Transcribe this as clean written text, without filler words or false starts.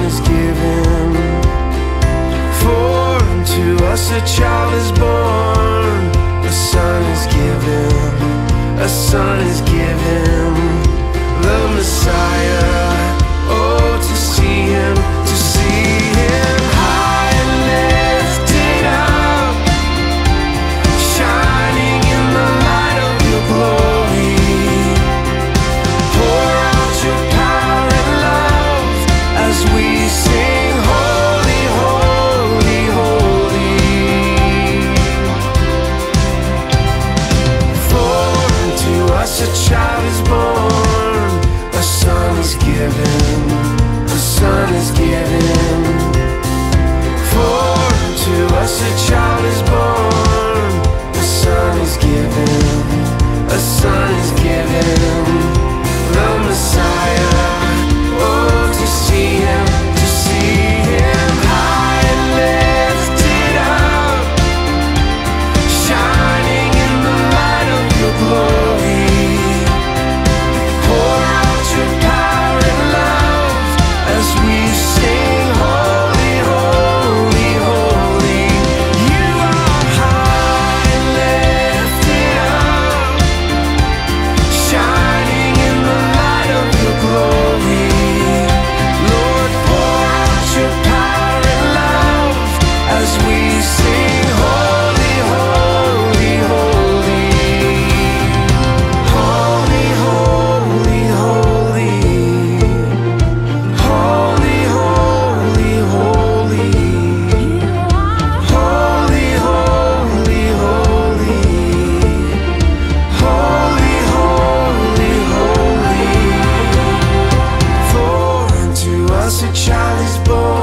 is given. For unto us a child is born, a son is given, a son is given, the Messiah. Oh, to see him, to see him high and lifted up, shining in the light of your glory. Pour out your power and love as we sing, holy, holy, holy. For unto us a child is born, a son is given, a son is given. For unto us a child is born, a son is given, a son is given, the Messiah. Oh, to see him, to see him high and lifted up, shining in the light of your glory. Pour out your power and love as we sing, holy, holy, holy. You are high and lifted up, shining in the light of your glory. Lord, pour out your power and love as we sing, holy, holy, holy. Holy, holy, holy. Holy, holy, holy. Holy, holy, holy. Holy, holy, holy. For unto us a child is born,